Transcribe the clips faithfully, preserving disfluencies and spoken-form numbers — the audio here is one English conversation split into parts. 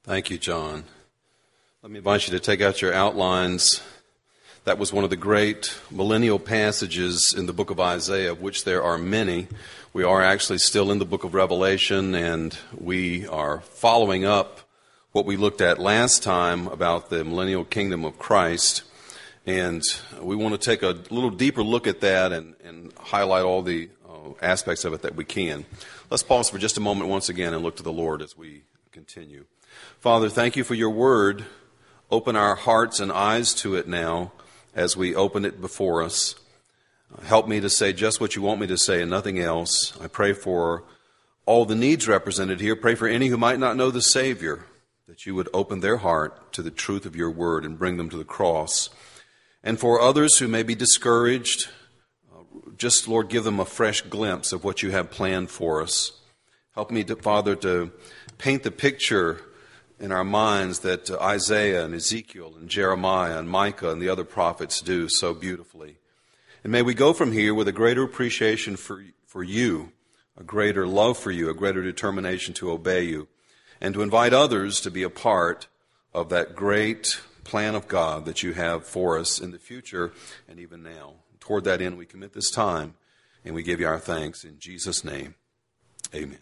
Thank you, John. Let me invite you to take out your outlines. That was one of the great millennial passages in the book of Isaiah, of which there are many. We are actually still in the book of Revelation, and we are following up what we looked at last time about the millennial kingdom of Christ. And we want to take a little deeper look at that and, and highlight all the uh, aspects of it that we can. Let's pause for just a moment once again and look to the Lord as we continue. Father, thank you for your word. Open our hearts and eyes to it now as we open it before us. Help me to say just what you want me to say and nothing else. I pray for all the needs represented here. Pray for any who might not know the Savior, that you would open their heart to the truth of your word and bring them to the cross. And for others who may be discouraged, just, Lord, give them a fresh glimpse of what you have planned for us. Help me, to, Father, to paint the picture in our minds that uh, Isaiah and Ezekiel and Jeremiah and Micah and the other prophets do so beautifully. And may we go from here with a greater appreciation for, for you, a greater love for you, a greater determination to obey you, and to invite others to be a part of that great plan of God that you have for us in the future and even now. Toward that end, we commit this time, and we give you our thanks in Jesus' name. Amen.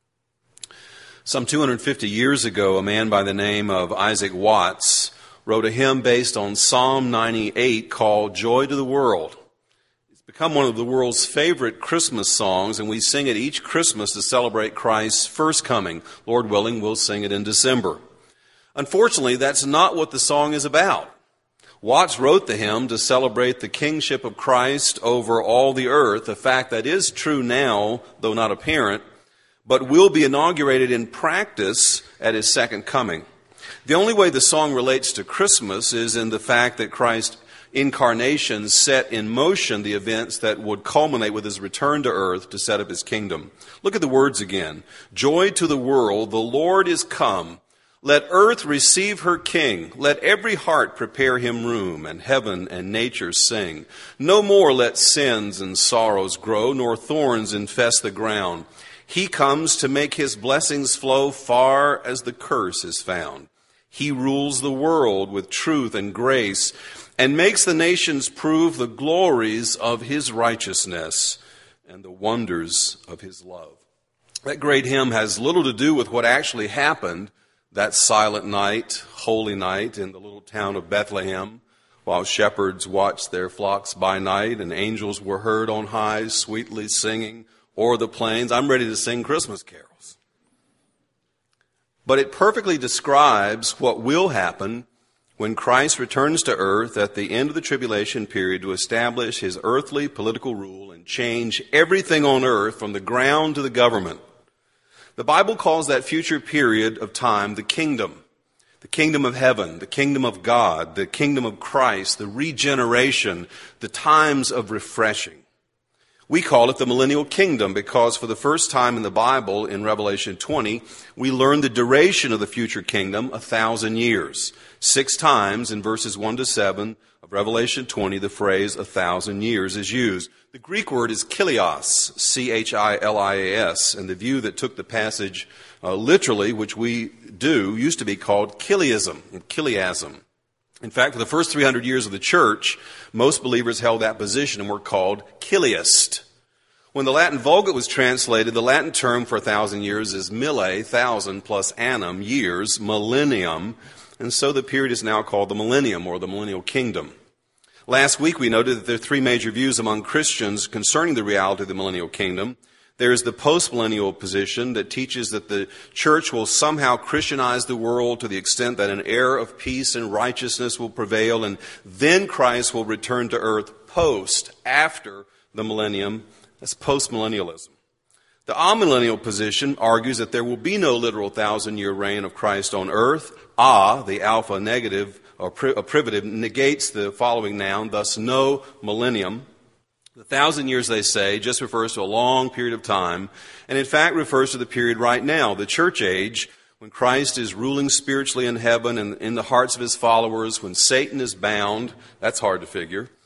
Some two hundred fifty years ago, a man by the name of Isaac Watts wrote a hymn based on Psalm ninety-eight called Joy to the World. It's become one of the world's favorite Christmas songs, and we sing it each Christmas to celebrate Christ's first coming. Lord willing, we'll sing it in December. Unfortunately, that's not what the song is about. Watts wrote the hymn to celebrate the kingship of Christ over all the earth, a fact that is true now, though not apparent, but will be inaugurated in practice at his second coming. The only way the song relates to Christmas is in the fact that Christ's incarnation set in motion the events that would culminate with his return to earth to set up his kingdom. Look at the words again. Joy to the world, the Lord is come. Let earth receive her king. Let every heart prepare him room, and heaven and nature sing. No more let sins and sorrows grow, nor thorns infest the ground. He comes to make his blessings flow far as the curse is found. He rules the world with truth and grace and makes the nations prove the glories of his righteousness and the wonders of his love. That great hymn has little to do with what actually happened that silent night, holy night in the little town of Bethlehem, while shepherds watched their flocks by night and angels were heard on high sweetly singing o'er the plains. I'm ready to sing Christmas carols. But it perfectly describes what will happen when Christ returns to earth at the end of the tribulation period to establish his earthly political rule and change everything on earth from the ground to the government. The Bible calls that future period of time the kingdom, the kingdom of heaven, the kingdom of God, the kingdom of Christ, the regeneration, the times of refreshing. We call it the millennial kingdom because for the first time in the Bible, in Revelation twenty, we learn the duration of the future kingdom, a thousand years. Six times in verses one to seven of Revelation twenty, the phrase a thousand years is used. The Greek word is chilios, C H I L I A S, and the view that took the passage uh, literally, which we do, used to be called chiliasm, chiliasm. In fact, for the first three hundred years of the church, most believers held that position and were called chiliast. When the Latin Vulgate was translated, the Latin term for a thousand years is mille, thousand, plus annum, years, millennium, and so the period is now called the millennium or the millennial kingdom. Last week we noted that there are three major views among Christians concerning the reality of the millennial kingdom. There is the postmillennial position that teaches that the church will somehow Christianize the world to the extent that an era of peace and righteousness will prevail, and then Christ will return to earth post, after the millennium. That's postmillennialism. The amillennial position argues that there will be no literal thousand-year reign of Christ on earth. A, the alpha negative or pri- a privative, negates the following noun, thus no millennium. The thousand years, they say, just refers to a long period of time, and in fact refers to the period right now, the church age, when Christ is ruling spiritually in heaven and in the hearts of his followers, when Satan is bound. That's hard to figure.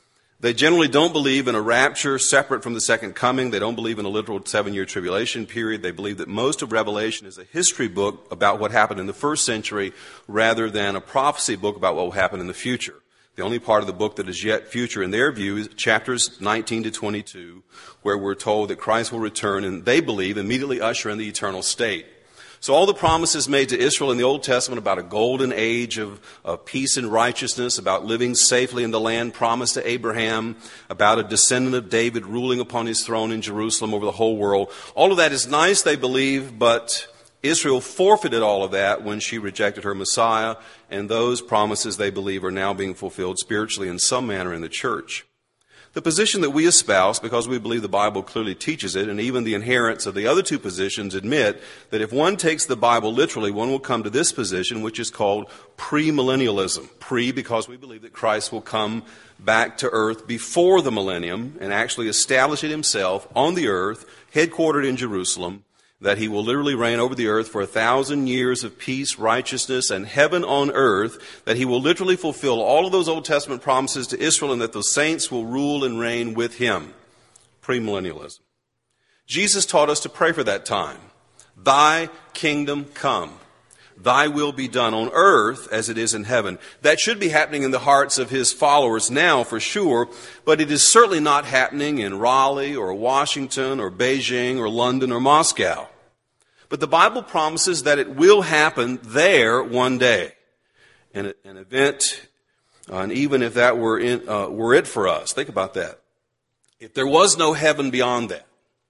They generally don't believe in a rapture separate from the second coming. They don't believe in a literal seven-year tribulation period. They believe that most of Revelation is a history book about what happened in the first century rather than a prophecy book about what will happen in the future. The only part of the book that is yet future in their view is chapters nineteen to twenty-two, where we're told that Christ will return and they believe immediately usher in the eternal state. So all the promises made to Israel in the Old Testament about a golden age of, of peace and righteousness, about living safely in the land promised to Abraham, about a descendant of David ruling upon his throne in Jerusalem over the whole world, all of that is nice, they believe, but Israel forfeited all of that when she rejected her Messiah, and those promises, they believe, are now being fulfilled spiritually in some manner in the church. The position that we espouse, because we believe the Bible clearly teaches it, and even the adherents of the other two positions admit that if one takes the Bible literally, one will come to this position, which is called premillennialism. Pre, because we believe that Christ will come back to earth before the millennium and actually establish it himself on the earth, headquartered in Jerusalem, that he will literally reign over the earth for a thousand years of peace, righteousness, and heaven on earth, that he will literally fulfill all of those Old Testament promises to Israel, and that the saints will rule and reign with him. Premillennialism. Jesus taught us to pray for that time. Thy kingdom come. Thy will be done on earth as it is in heaven. That should be happening in the hearts of his followers now for sure, but it is certainly not happening in Raleigh or Washington or Beijing or London or Moscow. But the Bible promises that it will happen there one day. An, an event, uh, and even if that were, in, uh, were it for us, think about that. If there was no heaven beyond that,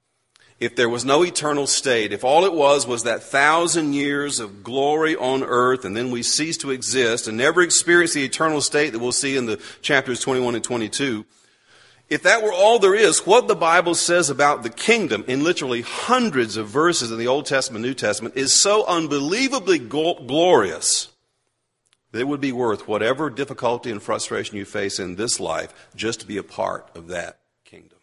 if there was no eternal state, if all it was was that thousand years of glory on earth, and then we cease to exist and never experience the eternal state that we'll see in the chapters twenty-one and twenty-two, if that were all there is, what the Bible says about the kingdom in literally hundreds of verses in the Old Testament, New Testament, is so unbelievably glorious that it would be worth whatever difficulty and frustration you face in this life just to be a part of that kingdom.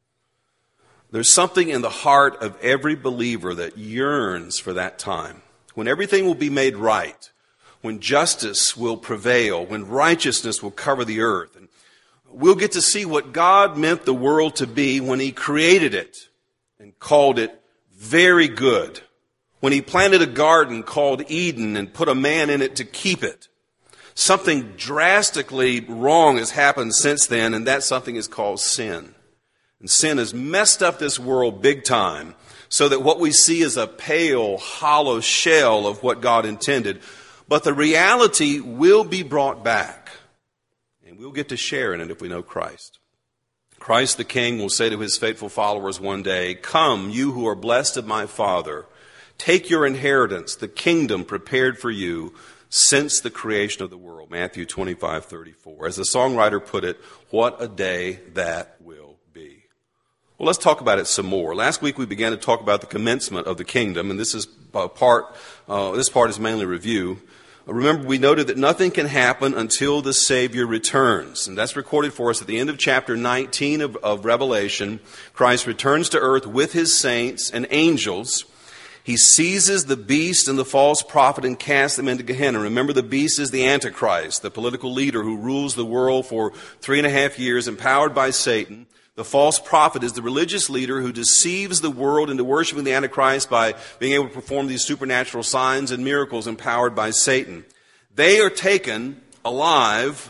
There's something in the heart of every believer that yearns for that time, when everything will be made right, when justice will prevail, when righteousness will cover the earth, and we'll get to see what God meant the world to be when he created it and called it very good. When he planted a garden called Eden and put a man in it to keep it. Something drastically wrong has happened since then, and that something is called sin. And sin has messed up this world big time, so that what we see is a pale, hollow shell of what God intended. But the reality will be brought back. And we'll get to share in it if we know Christ. Christ the King will say to his faithful followers one day, "Come, you who are blessed of my Father, take your inheritance, the kingdom prepared for you since the creation of the world." Matthew twenty-five thirty-four. As the songwriter put it, what a day that will be. Well, let's talk about it some more. Last week we began to talk about the commencement of the kingdom, and this is part. Uh, this part is mainly review. Remember, we noted that nothing can happen until the Savior returns. And that's recorded for us at the end of chapter nineteen of, of Revelation. Christ returns to earth with his saints and angels. He seizes the beast and the false prophet and casts them into Gehenna. Remember, the beast is the Antichrist, the political leader who rules the world for three and a half years, empowered by Satan. The false prophet is the religious leader who deceives the world into worshiping the Antichrist by being able to perform these supernatural signs and miracles empowered by Satan. They are taken alive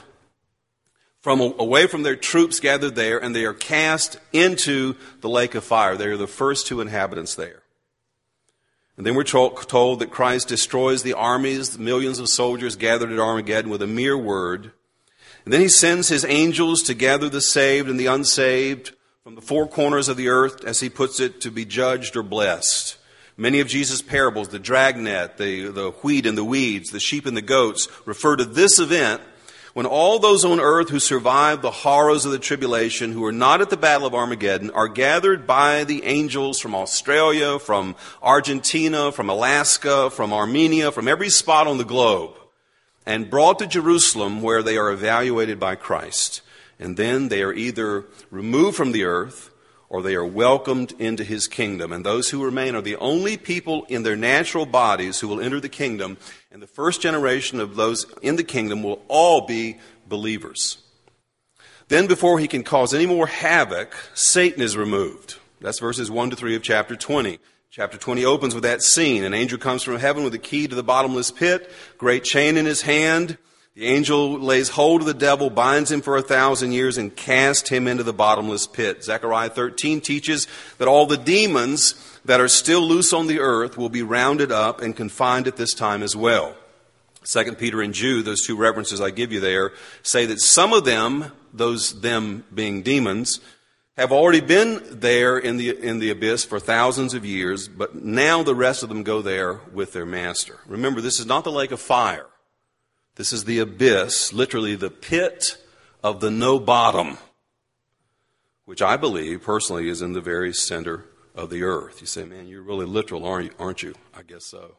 from away from their troops gathered there, and they are cast into the lake of fire. They are the first two inhabitants there. And then we're told that Christ destroys the armies, the millions of soldiers gathered at Armageddon with a mere word. And then he sends his angels to gather the saved and the unsaved from the four corners of the earth, as he puts it, to be judged or blessed. Many of Jesus' parables, the dragnet, the, the wheat and the weeds, the sheep and the goats, refer to this event when all those on earth who survive the horrors of the tribulation, who are not at the battle of Armageddon, are gathered by the angels from Australia, from Argentina, from Alaska, from Armenia, from every spot on the globe, and brought to Jerusalem, where they are evaluated by Christ. And then they are either removed from the earth or they are welcomed into his kingdom. And those who remain are the only people in their natural bodies who will enter the kingdom. And the first generation of those in the kingdom will all be believers. Then before he can cause any more havoc, Satan is removed. That's verses one to three of chapter twenty. Chapter twenty opens with that scene. An angel comes from heaven with a key to the bottomless pit, great chain in his hand. The angel lays hold of the devil, binds him for a thousand years, and casts him into the bottomless pit. Zechariah thirteen teaches that all the demons that are still loose on the earth will be rounded up and confined at this time as well. Second Peter and Jude, those two references I give you there, say that some of them, those them being demons, have already been there in the in the abyss for thousands of years, but now the rest of them go there with their master. Remember, this is not the lake of fire. This is the abyss, literally the pit of the no bottom, which I believe personally is in the very center of the earth. You say, man, you're really literal, aren't you? I guess so.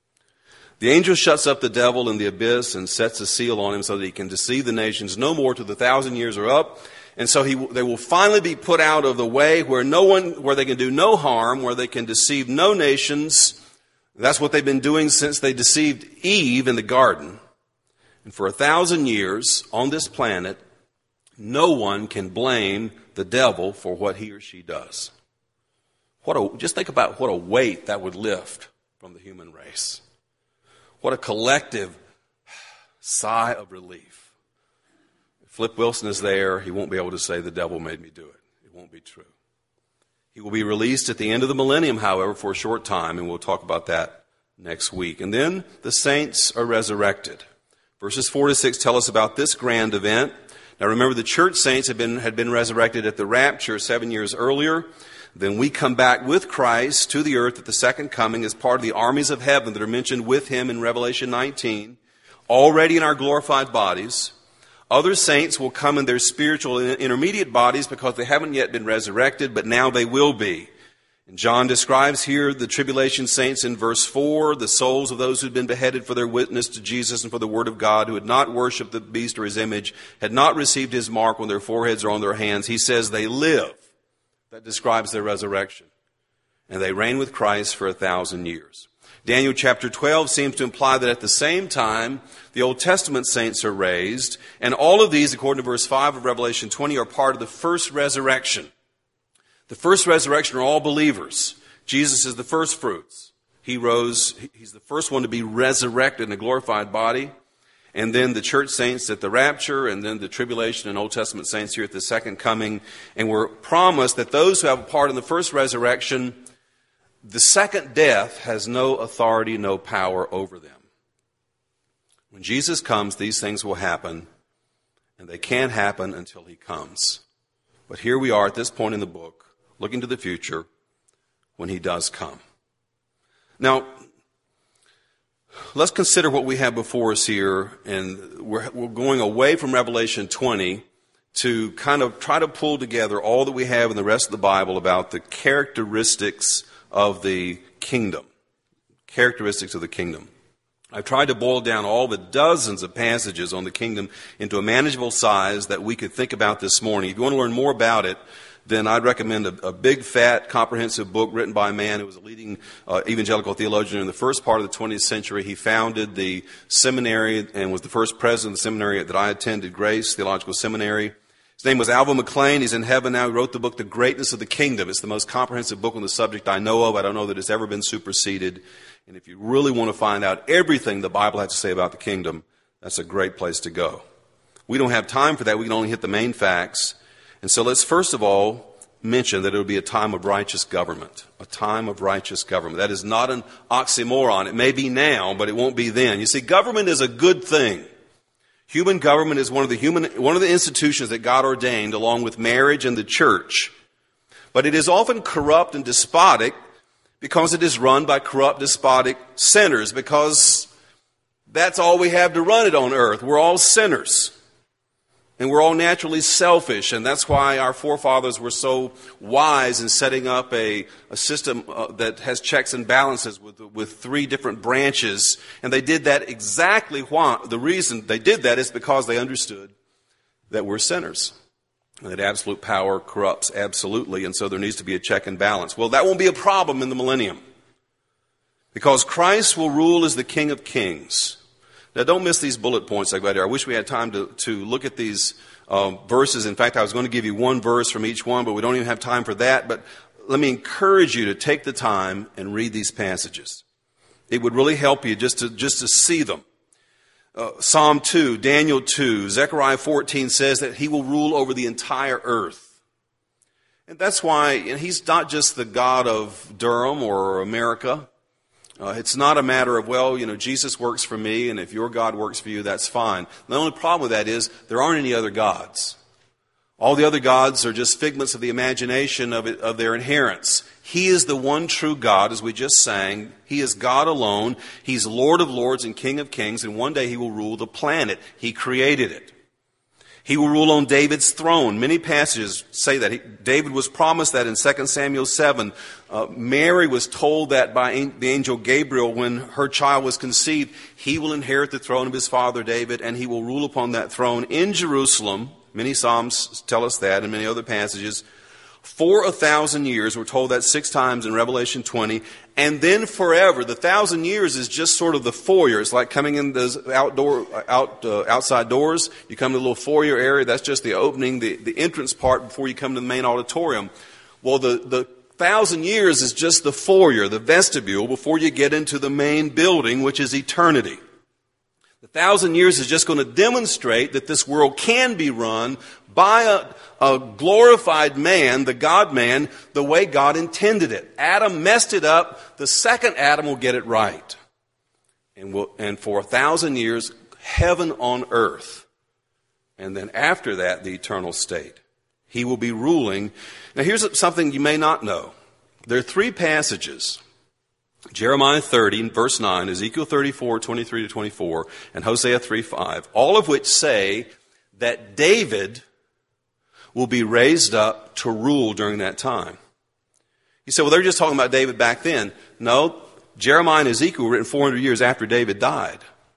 The angel shuts up the devil in the abyss and sets a seal on him so that he can deceive the nations no more till the thousand years are up. And so he, they will finally be put out of the way where no one, where they can do no harm, where they can deceive no nations. That's what they've been doing since they deceived Eve in the garden. And for a thousand years on this planet, no one can blame the devil for what he or she does. What a, just think about what a weight that would lift from the human race. What a collective sigh of relief. If Flip Wilson is there, he won't be able to say the devil made me do it. It won't be true. He will be released at the end of the millennium, however, for a short time, and we'll talk about that next week. And then the saints are resurrected. Verses four to six tell us about this grand event. Now remember, the church saints had been, had been resurrected at the rapture seven years earlier. Then we come back with Christ to the earth at the second coming as part of the armies of heaven that are mentioned with him in Revelation nineteen, already in our glorified bodies. Other saints will come in their spiritual intermediate bodies because they haven't yet been resurrected, but now they will be. And John describes here the tribulation saints in verse four, the souls of those who had been beheaded for their witness to Jesus and for the word of God, who had not worshipped the beast or his image, had not received his mark on their foreheads or on their hands. He says they live. That describes their resurrection. And they reign with Christ for a thousand years. Daniel chapter twelve seems to imply that at the same time, the Old Testament saints are raised. And all of these, according to verse five of Revelation twenty, are part of the first resurrection. The first resurrection are all believers. Jesus is the first fruits. He rose, he's the first one to be resurrected in a glorified body. And then the church saints at the rapture, and then the tribulation and Old Testament saints here at the second coming. And we're promised that those who have a part in the first resurrection, the second death has no authority, no power over them. When Jesus comes, these things will happen, and they can't happen until he comes. But here we are at this point in the book, looking to the future when he does come. Now, let's consider what we have before us here, and we're, we're going away from Revelation twenty to kind of try to pull together all that we have in the rest of the Bible about the characteristics of the kingdom. Characteristics of the kingdom. I've tried to boil down all the dozens of passages on the kingdom into a manageable size that we could think about this morning. If you want to learn more about it, then I'd recommend a, a big, fat, comprehensive book written by a man who was a leading uh, evangelical theologian in the first part of the twentieth century. He founded the seminary and was the first president of the seminary that I attended, Grace Theological Seminary. His name was Alvin McLean. He's in heaven now. He wrote the book, The Greatness of the Kingdom. It's the most comprehensive book on the subject I know of. I don't know that it's ever been superseded. And if you really want to find out everything the Bible has to say about the kingdom, that's a great place to go. We don't have time for that. We can only hit the main facts. And so let's first of all mention that it will be a time of righteous government. A time of righteous government. That is not an oxymoron. It may be now, but it won't be then. You see, government is a good thing. Human government is one of the human, one of the institutions that God ordained along with marriage and the church. But it is often corrupt and despotic because it is run by corrupt, despotic sinners, because that's all we have to run it on earth. We're all sinners. And we're all naturally selfish, and that's why our forefathers were so wise in setting up a, a system uh, that has checks and balances with, with three different branches. And they did that exactly why. The reason they did that is because they understood that we're sinners, and that absolute power corrupts absolutely, and so there needs to be a check and balance. Well, that won't be a problem in the millennium, because Christ will rule as the King of Kings. Now, don't miss these bullet points I've got here. I wish we had time to, to look at these um, verses. In fact, I was going to give you one verse from each one, but we don't even have time for that. But let me encourage you to take the time and read these passages. It would really help you just to, just to see them. Uh, Psalm two, Daniel two, Zechariah fourteen says that he will rule over the entire earth. And that's why and he's not just the God of Durham or America. Uh, it's not a matter of, well, you know, Jesus works for me, and if your God works for you, that's fine. The only problem with that is there aren't any other gods. All the other gods are just figments of the imagination of, it, of their inherence. He is the one true God, as we just sang. He is God alone. He's Lord of lords and King of kings, and one day he will rule the planet. He created it. He will rule on David's throne. Many passages say that. He, David was promised that in Second Samuel seven. Uh, Mary was told that by an, the angel Gabriel when her child was conceived. He will inherit the throne of his father David, and he will rule upon that throne in Jerusalem. Many Psalms tell us that, and many other passages. For a thousand years, we're told that six times in Revelation twenty, and then forever. The thousand years is just sort of the foyer. It's like coming in those outdoor, out, uh, outside doors. You come to the little foyer area. That's just the opening, the, the entrance part before you come to the main auditorium. Well, the, the thousand years is just the foyer, the vestibule, before you get into the main building, which is eternity. The thousand years is just going to demonstrate that this world can be run by a, a glorified man, the God-man, the way God intended it. Adam messed it up. The second Adam will get it right. And, we'll, and for a thousand years, heaven on earth. And then after that, the eternal state. He will be ruling. Now here's something you may not know. There are three passages. Jeremiah thirty, verse nine, Ezekiel thirty-four, twenty-three to twenty-four, and Hosea three, five, all of which say that David will be raised up to rule during that time. You say, well, they're just talking about David back then. No, Jeremiah and Ezekiel were written four hundred years after David died.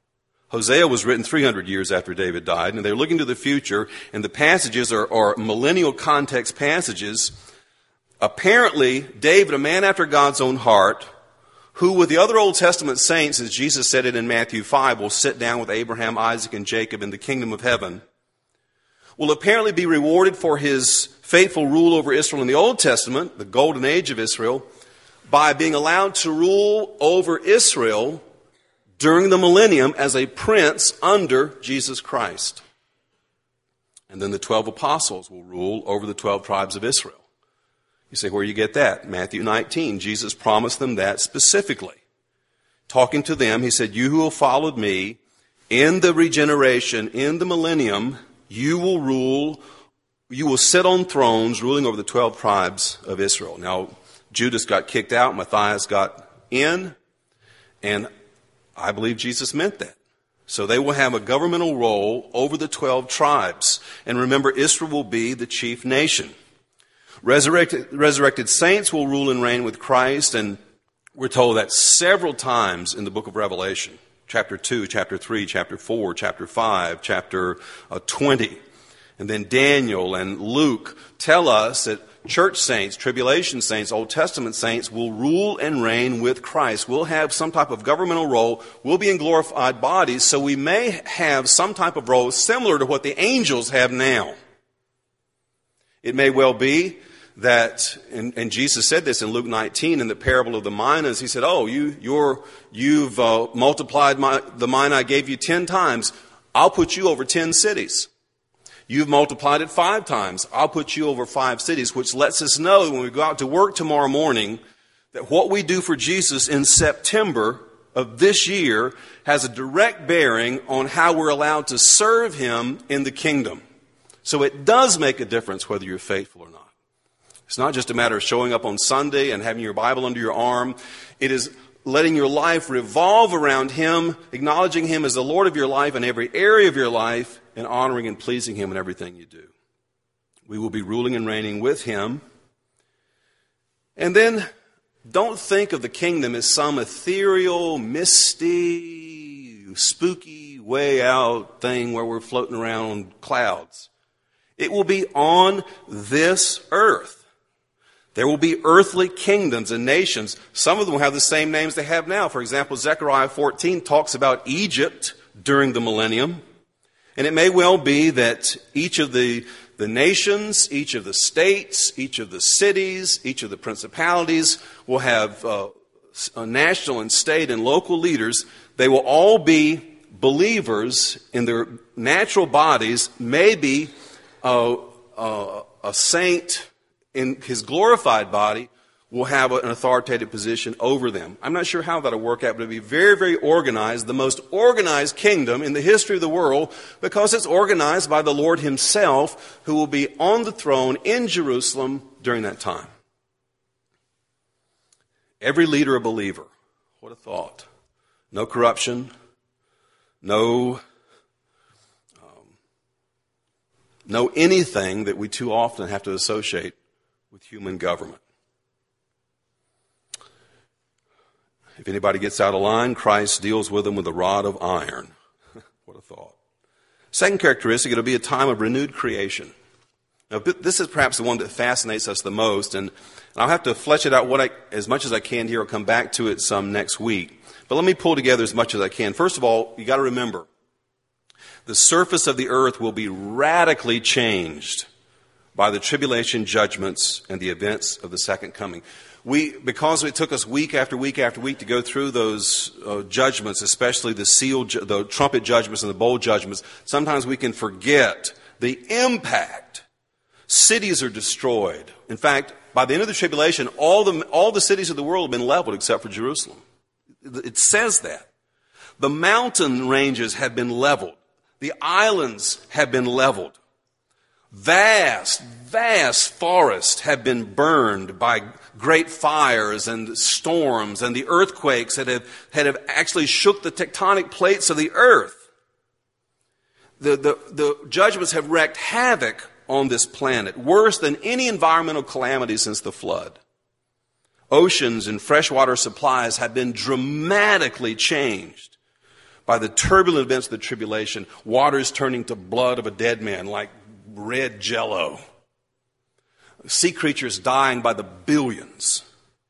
Hosea was written three hundred years after David died, and they're looking to the future, and the passages are, are millennial context passages. Apparently, David, a man after God's own heart, who with the other Old Testament saints, as Jesus said it in Matthew five, will sit down with Abraham, Isaac, and Jacob in the kingdom of heaven, will apparently be rewarded for his faithful rule over Israel in the Old Testament, the golden age of Israel, by being allowed to rule over Israel during the millennium as a prince under Jesus Christ. And then the twelve apostles will rule over the twelve tribes of Israel. You say, where do you get that? Matthew nineteen, Jesus promised them that specifically. Talking to them, he said, you who have followed me in the regeneration, in the millennium, you will rule, you will sit on thrones ruling over the twelve tribes of Israel. Now, Judas got kicked out, Matthias got in, and I believe Jesus meant that. So they will have a governmental role over the twelve tribes. And remember, Israel will be the chief nation. Resurrected, resurrected saints will rule and reign with Christ, and we're told that several times in the book of Revelation. Chapter two, chapter three, chapter four, chapter five, chapter uh, twenty. And then Daniel and Luke tell us that church saints, tribulation saints, Old Testament saints will rule and reign with Christ. We'll have some type of governmental role. We'll be in glorified bodies, so we may have some type of role similar to what the angels have now. It may well be that, and, and Jesus said this in Luke nineteen in the parable of the minas. He said, oh, you, you're, you've uh, multiplied my, the mina I gave you ten times. I'll put you over ten cities. You've multiplied it five times. I'll put you over five cities, which lets us know when we go out to work tomorrow morning that what we do for Jesus in September of this year has a direct bearing on how we're allowed to serve him in the kingdom. So it does make a difference whether you're faithful or not. It's not just a matter of showing up on Sunday and having your Bible under your arm. It is letting your life revolve around him, acknowledging him as the Lord of your life in every area of your life, and honoring and pleasing him in everything you do. We will be ruling and reigning with him. And then don't think of the kingdom as some ethereal, misty, spooky, way out thing where we're floating around on clouds. It will be on this earth. There will be earthly kingdoms and nations. Some of them will have the same names they have now. For example, Zechariah fourteen talks about Egypt during the millennium. And it may well be that each of the, the nations, each of the states, each of the cities, each of the principalities will have uh, national and state and local leaders. They will all be believers in their natural bodies. Maybe uh, uh, a saint in his glorified body will have an authoritative position over them. I'm not sure how that'll work out, but it'll be very, very organized, the most organized kingdom in the history of the world, because it's organized by the Lord himself, who will be on the throne in Jerusalem during that time. Every leader a believer. What a thought. No corruption, no, um, no anything that we too often have to associate with human government. If anybody gets out of line, Christ deals with them with a rod of iron. What a thought. Second characteristic, it'll be a time of renewed creation. Now, this is perhaps the one that fascinates us the most, and I'll have to flesh it out what I, as much as I can here. I'll come back to it some next week. But let me pull together as much as I can. First of all, you got to remember, the surface of the earth will be radically changed by the tribulation judgments and the events of the second coming. We, because it took us week after week after week to go through those uh, judgments, especially the seal, ju- the trumpet judgments and the bowl judgments, sometimes we can forget the impact. Cities are destroyed. In fact, by the end of the tribulation, all the, all the cities of the world have been leveled except for Jerusalem. It says that. The mountain ranges have been leveled. The islands have been leveled. Vast, vast forests have been burned by great fires and storms and the earthquakes that have, that have actually shook the tectonic plates of the earth. The, the, the judgments have wreaked havoc on this planet, worse than any environmental calamity since the flood. Oceans and freshwater supplies have been dramatically changed by the turbulent events of the tribulation. Waters turning to blood of a dead man like red jello. Sea creatures dying by the billions.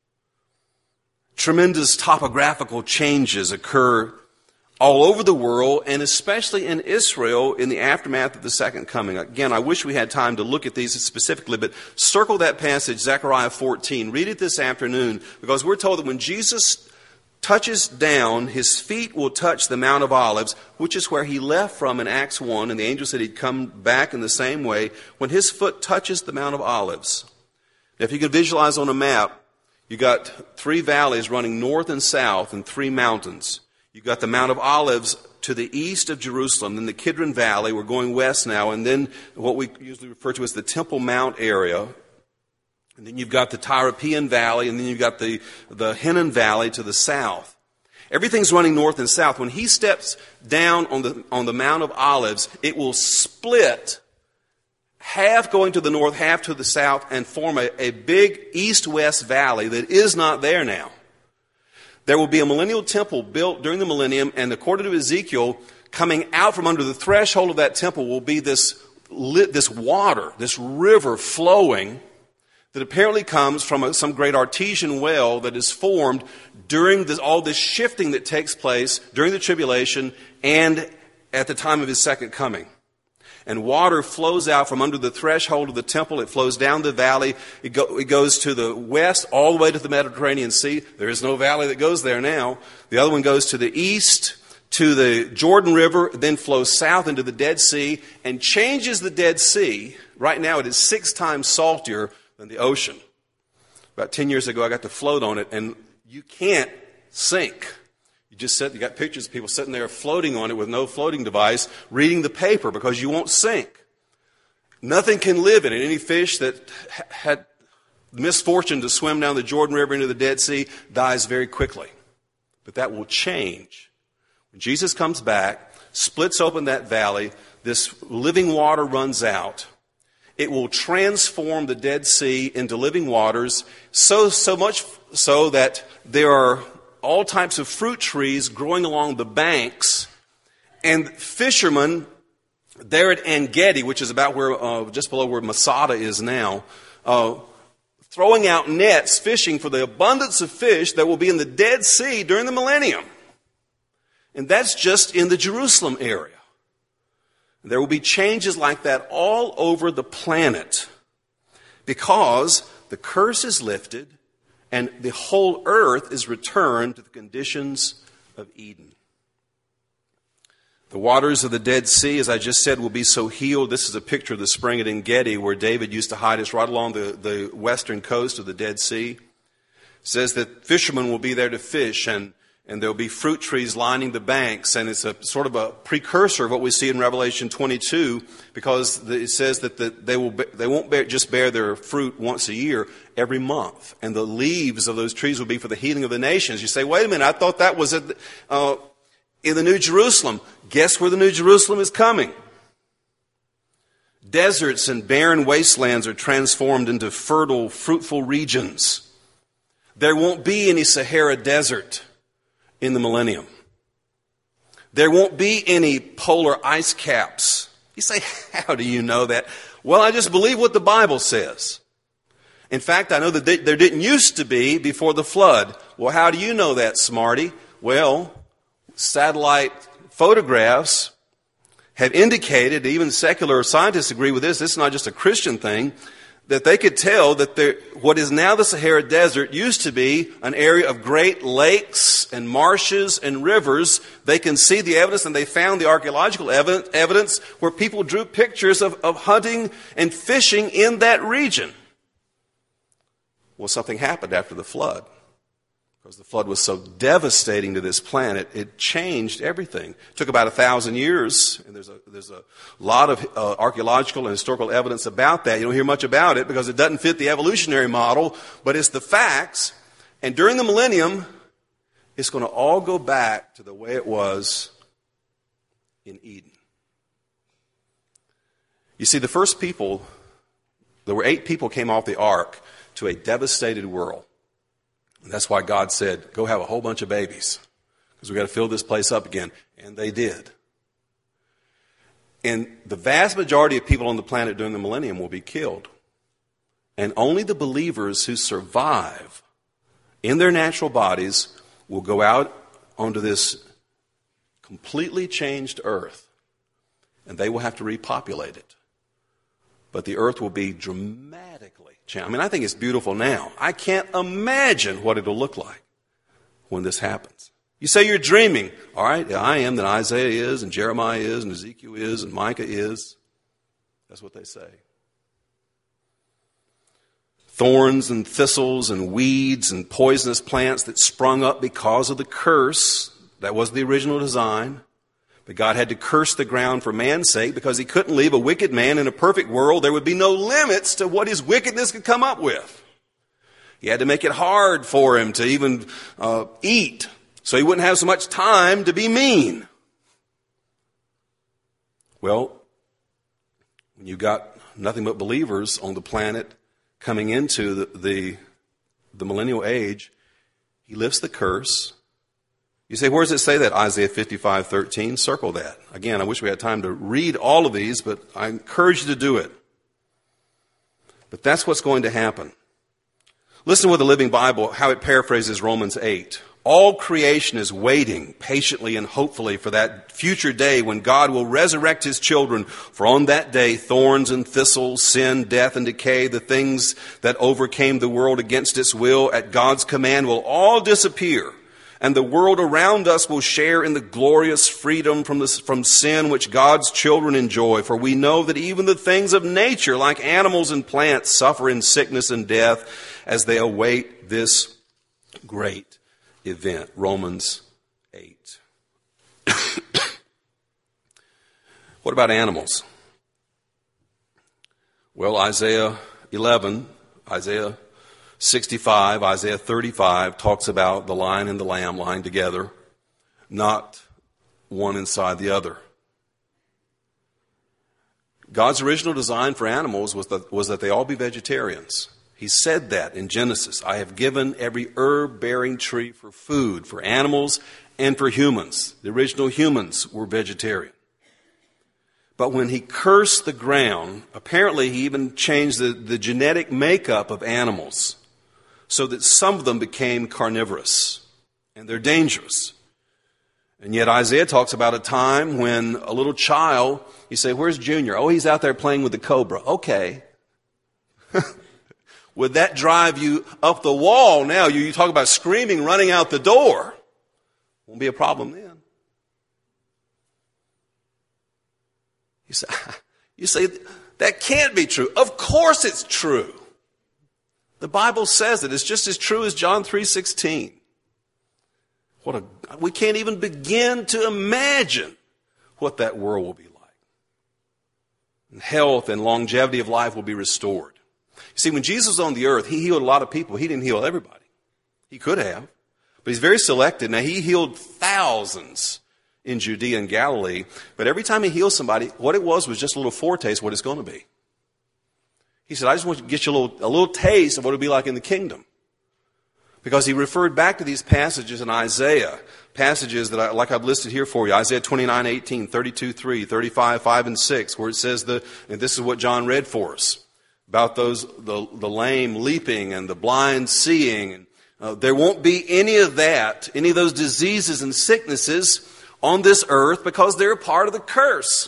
Tremendous topographical changes occur all over the world, and especially in Israel in the aftermath of the second coming. Again, I wish we had time to look at these specifically, but circle that passage, Zechariah fourteen. Read it this afternoon, because we're told that when Jesus touches down, his feet will touch the Mount of Olives, which is where he left from in Acts one, and the angel said he'd come back in the same way. When his foot touches the Mount of Olives, if you can visualize on a map, you got three valleys running north and south and three mountains. You've got the Mount of Olives to the east of Jerusalem, then the Kidron Valley. We're going west now, and then what we usually refer to as the Temple Mount area. And then you've got the Tyropean Valley, and then you've got the, the Hinnom Valley to the south. Everything's running north and south. When he steps down on the, on the Mount of Olives, it will split, half going to the north, half to the south, and form a, a big east-west valley that is not there now. There will be a millennial temple built during the millennium, and according to Ezekiel, coming out from under the threshold of that temple will be this, this water, this river flowing that apparently comes from a, some great artesian well that is formed during this, all this shifting that takes place during the tribulation and at the time of his second coming. And water flows out from under the threshold of the temple. It flows down the valley. It, go, it goes to the west all the way to the Mediterranean Sea. There is no valley that goes there now. The other one goes to the east to the Jordan River, then flows south into the Dead Sea and changes the Dead Sea. Right now it is six times saltier than the ocean. About ten years ago I got to float on it, and you can't sink. You just sit, you got pictures of people sitting there floating on it with no floating device, reading the paper because you won't sink. Nothing can live in it. Any fish that ha- had misfortune to swim down the Jordan River into the Dead Sea dies very quickly. But that will change. When Jesus comes back, splits open that valley, this living water runs out. It will transform the Dead Sea into living waters, so, so much so that there are all types of fruit trees growing along the banks, and fishermen there at En-Gedi, which is about where, uh, just below where Masada is now, uh, throwing out nets, fishing for the abundance of fish that will be in the Dead Sea during the millennium. And that's just in the Jerusalem area. There will be changes like that all over the planet because the curse is lifted and the whole earth is returned to the conditions of Eden. The waters of the Dead Sea, as I just said, will be so healed. This is a picture of the spring at En-Gedi where David used to hide. It's right along the, the western coast of the Dead Sea. It says that fishermen will be there to fish, and, and there will be fruit trees lining the banks. And it's a sort of a precursor of what we see in Revelation twenty-two, because it says that the, they, will, they won't bear, just bear their fruit once a year, every month. And the leaves of those trees will be for the healing of the nations. You say, wait a minute, I thought that was at the, uh, in the New Jerusalem. Guess where the New Jerusalem is coming? Deserts and barren wastelands are transformed into fertile, fruitful regions. There won't be any Sahara Desert in the millennium. There won't be any polar ice caps. You say, how do you know that? Well, I just believe what the Bible says. In fact, I know that they, there didn't used to be before the flood. Well, how do you know that, smarty? Well, satellite photographs have indicated, even secular scientists agree with this, this is not just a Christian thing, that they could tell that there, what is now the Sahara Desert used to be an area of great lakes and marshes and rivers. They can see the evidence, and they found the archaeological evidence where people drew pictures of, of hunting and fishing in that region. Well, something happened after the flood. Because the flood was so devastating to this planet, it changed everything. It took about a thousand years, and there's a, there's a lot of uh, archaeological and historical evidence about that. You don't hear much about it because it doesn't fit the evolutionary model, but it's the facts. And during the millennium, it's going to all go back to the way it was in Eden. You see, the first people, there were eight people came off the ark to a devastated world. And that's why God said, go have a whole bunch of babies, because we've got to fill this place up again. And they did. And the vast majority of people on the planet during the millennium will be killed. And only the believers who survive in their natural bodies will go out onto this completely changed earth. And they will have to repopulate it. But the earth will be dramatically changed. I mean, I think it's beautiful now. I can't imagine what it'll look like when this happens. You say you're dreaming. All right, yeah, I am, that Isaiah is, and Jeremiah is, and Ezekiel is, and Micah is. That's what they say. Thorns and thistles and weeds and poisonous plants that sprung up because of the curse. That was the original design. But God had to curse the ground for man's sake because he couldn't leave a wicked man in a perfect world. There would be no limits to what his wickedness could come up with. He had to make it hard for him to even uh, eat, so he wouldn't have so much time to be mean. Well, when you got nothing but believers on the planet coming into the, the, the millennial age, he lifts the curse. You say, where does it say that? Isaiah fifty-five thirteen. Circle that. Again, I wish we had time to read all of these, but I encourage you to do it. But that's what's going to happen. Listen to the Living Bible, how it paraphrases Romans eight. All creation is waiting patiently and hopefully for that future day when God will resurrect his children. For on that day, thorns and thistles, sin, death, and decay, the things that overcame the world against its will, at God's command will all disappear. And the world around us will share in the glorious freedom from, this, from sin which God's children enjoy. For we know that even the things of nature, like animals and plants, suffer in sickness and death as they await this great event. Romans eight. What about animals? Well, Isaiah eleven, Isaiah sixty-five, Isaiah thirty-five talks about the lion and the lamb lying together, not one inside the other. God's original design for animals was that, was that they all be vegetarians. He said that in Genesis. I have given every herb-bearing tree for food, for animals and for humans. The original humans were vegetarian. But when he cursed the ground, apparently he even changed the, the genetic makeup of animals so that some of them became carnivorous. And they're dangerous. And yet Isaiah talks about a time when a little child, you say, where's Junior? Oh, he's out there playing with the cobra. Okay. Would that drive you up the wall now? You, you talk about screaming, running out the door. Won't be a problem then. You say, you say, that can't be true. Of course it's true. The Bible says it. It's just as true as John three sixteen. What a, we can't even begin to imagine what that world will be like. And health and longevity of life will be restored. You see, when Jesus was on the earth, he healed a lot of people. He didn't heal everybody. He could have. But he's very selected. Now, he healed thousands in Judea and Galilee. But every time he healed somebody, what it was was just a little foretaste of what it's going to be. He said, I just want to get you a little, a little taste of what it'll be like in the kingdom. Because he referred back to these passages in Isaiah, passages that I, like I've listed here for you, Isaiah twenty-nine eighteen, thirty-two three, thirty-five five and six, where it says, the, and this is what John read for us, about those the, the lame leaping and the blind seeing. And, uh, there won't be any of that, any of those diseases and sicknesses on this earth because they're a part of the curse.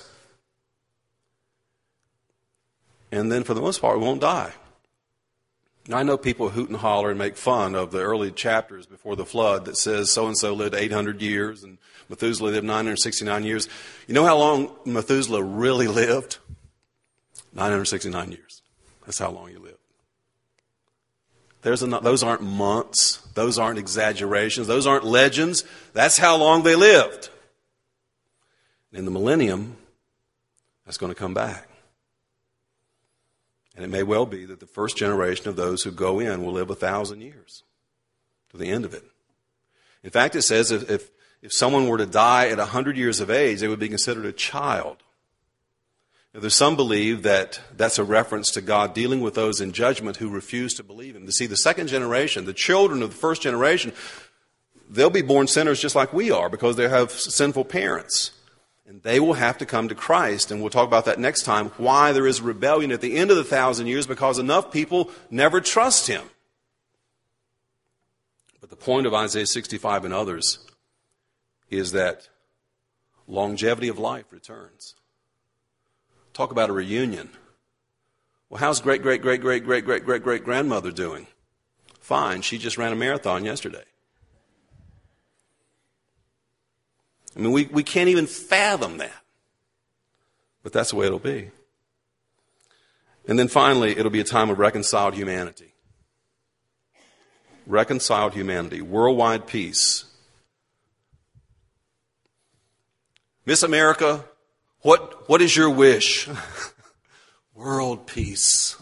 And then for the most part, we won't die. Now, I know people hoot and holler and make fun of the early chapters before the flood that says so-and-so lived eight hundred years and Methuselah lived nine hundred sixty-nine years. You know how long Methuselah really lived? nine hundred sixty-nine years. That's how long he lived. There's a, those aren't months. Those aren't exaggerations. Those aren't legends. That's how long they lived. In the millennium, that's going to come back. And it may well be that the first generation of those who go in will live a thousand years to the end of it. In fact, it says if, if, if someone were to die at a hundred years of age, they would be considered a child. Now, there's some believe that that's a reference to God dealing with those in judgment who refuse to believe Him. To see, the second generation, the children of the first generation, they'll be born sinners just like we are because they have sinful parents. And they will have to come to Christ, and we'll talk about that next time, why there is rebellion at the end of the thousand years, because enough people never trust Him. But the point of Isaiah sixty-five and others is that longevity of life returns. Talk about a reunion. Well, how's great, great, great, great, great, great, great, great grandmother doing? Fine, she just ran a marathon yesterday. I mean, we, we can't even fathom that. But that's the way it'll be. And then finally, it'll be a time of reconciled humanity. Reconciled humanity. Worldwide peace. Miss America, what, what is your wish? World peace.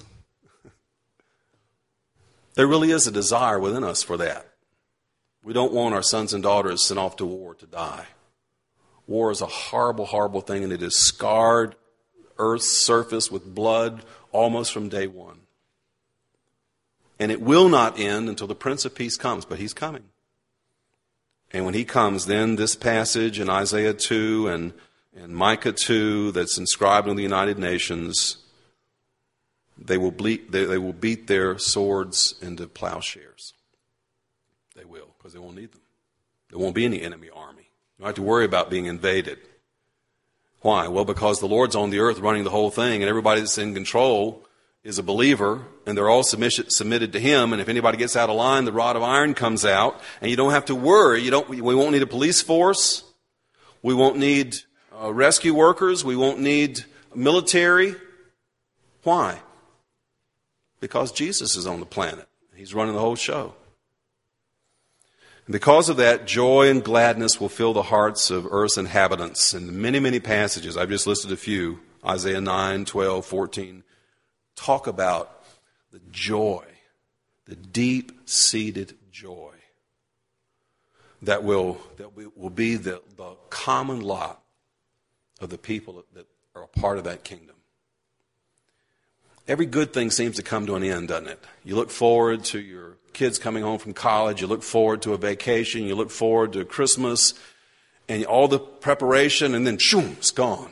There really is a desire within us for that. We don't want our sons and daughters sent off to war to die. War is a horrible, horrible thing, and it has scarred Earth's surface with blood almost from day one. And it will not end until the Prince of Peace comes, but He's coming. And when He comes, then this passage in Isaiah two and, and Micah two that's inscribed in the United Nations, they will, bleed, they, they will beat their swords into plowshares. They will, because they won't need them. There won't be any enemy army. You don't have to worry about being invaded. Why? Well, because the Lord's on the earth running the whole thing, and everybody that's in control is a believer, and they're all submitted to Him. And if anybody gets out of line, the rod of iron comes out, and you don't have to worry. You don't. We won't need a police force. We won't need uh, rescue workers. We won't need military. Why? Because Jesus is on the planet. He's running the whole show. And because of that, joy and gladness will fill the hearts of earth's inhabitants. In many, many passages, I've just listed a few, Isaiah nine, twelve, fourteen, talk about the joy, the deep-seated joy that will, that will be the, the common lot of the people that are a part of that kingdom. Every good thing seems to come to an end, doesn't it? You look forward to your kids coming home from college. You look forward to a vacation. You look forward to Christmas and all the preparation, and then, shoom, it's gone.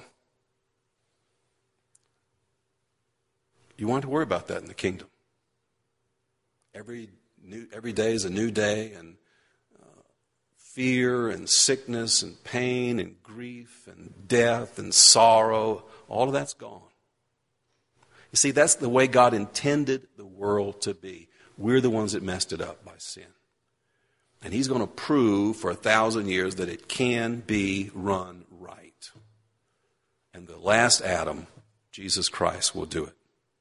You won't have to worry about that in the kingdom. Every new, every day is a new day, and uh, fear and sickness and pain and grief and death and sorrow, all of that's gone. You see, that's the way God intended the world to be. We're the ones that messed it up by sin. And he's going to prove for a thousand years that it can be run right. And the last Adam, Jesus Christ, will do it.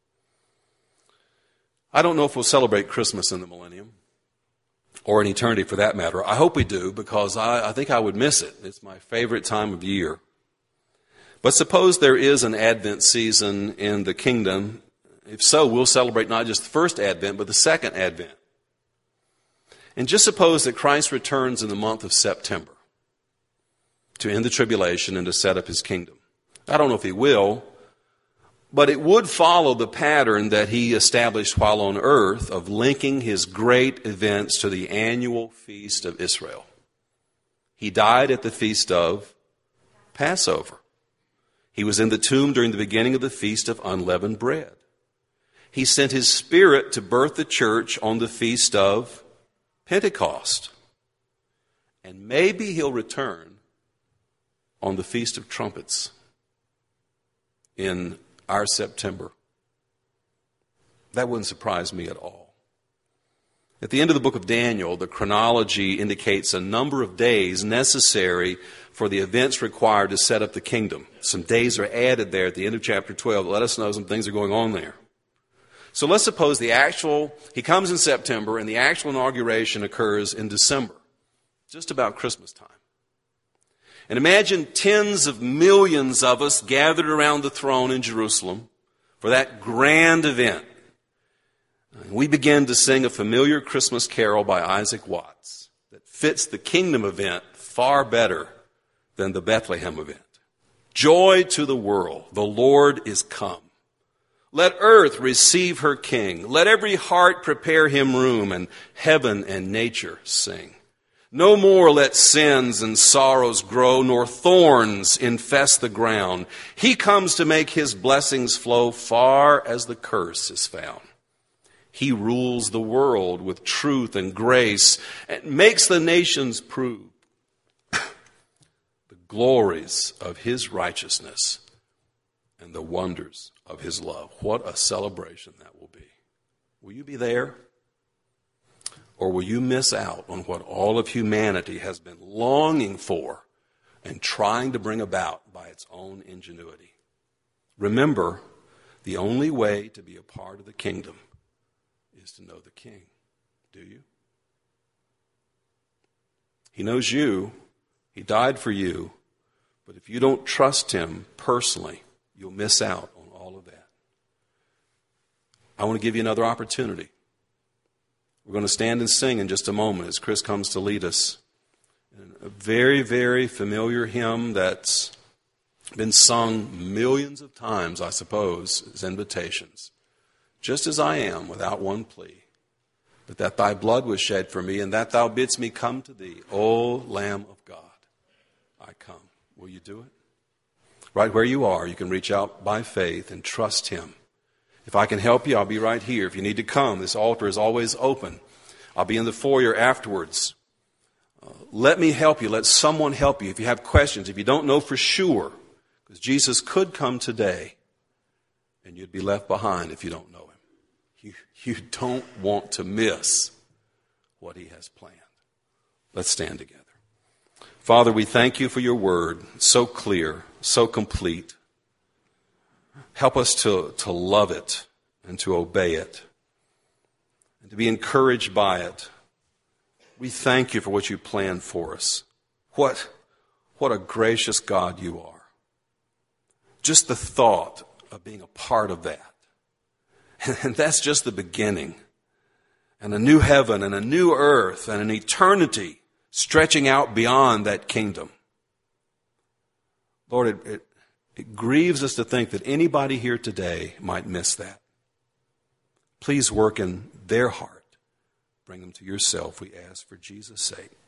I don't know if we'll celebrate Christmas in the millennium, or in eternity for that matter. I hope we do, because I, I think I would miss it. It's my favorite time of year. But suppose there is an Advent season in the kingdom. If so, we'll celebrate not just the first Advent, but the second Advent. And just suppose that Christ returns in the month of September to end the tribulation and to set up his kingdom. I don't know if he will, but it would follow the pattern that he established while on earth of linking his great events to the annual feast of Israel. He died at the feast of Passover. He was in the tomb during the beginning of the feast of unleavened bread. He sent his Spirit to birth the church on the feast of Pentecost. And maybe he'll return on the Feast of Trumpets in our September. That wouldn't surprise me at all. At the end of the book of Daniel, the chronology indicates a number of days necessary for the events required to set up the kingdom. Some days are added there at the end of chapter twelve to let us know some things are going on there. So let's suppose the actual, he comes in September and the actual inauguration occurs in December, just about Christmas time. And imagine tens of millions of us gathered around the throne in Jerusalem for that grand event. We begin to sing a familiar Christmas carol by Isaac Watts that fits the kingdom event far better than the Bethlehem event. Joy to the world, the Lord is come. Let earth receive her king. Let every heart prepare him room, and heaven and nature sing. No more let sins and sorrows grow, nor thorns infest the ground. He comes to make his blessings flow far as the curse is found. He rules the world with truth and grace, and makes the nations prove the glories of his righteousness and the wonders of his love. What a celebration that will be. Will you be there? Or will you miss out on what all of humanity has been longing for and trying to bring about by its own ingenuity? Remember, the only way to be a part of the kingdom is to know the King. Do you? He knows you. He died for you. But if you don't trust him personally, you'll miss out on all of that. I want to give you another opportunity. We're going to stand and sing in just a moment as Chris comes to lead us. A very, very familiar hymn that's been sung millions of times, I suppose, as invitations. Just as I am, without one plea, but that thy blood was shed for me, and that thou bidst me come to thee, O Lamb of God, I come. Will you do it? Right where you are, you can reach out by faith and trust him. If I can help you, I'll be right here. If you need to come, this altar is always open. I'll be in the foyer afterwards. Uh, let me help you. Let someone help you. If you have questions, if you don't know for sure, because Jesus could come today and you'd be left behind if you don't know him. You, you don't want to miss what he has planned. Let's stand together. Father, we thank you for your word, so clear, so complete. Help us to, to love it and to obey it and to be encouraged by it. We thank you for what you planned for us. What, what a gracious God you are. Just the thought of being a part of that. And that's just the beginning. And a new heaven and a new earth and an eternity stretching out beyond that kingdom. Lord, it, it, it grieves us to think that anybody here today might miss that. Please work in their heart. Bring them to yourself, we ask, for Jesus' sake.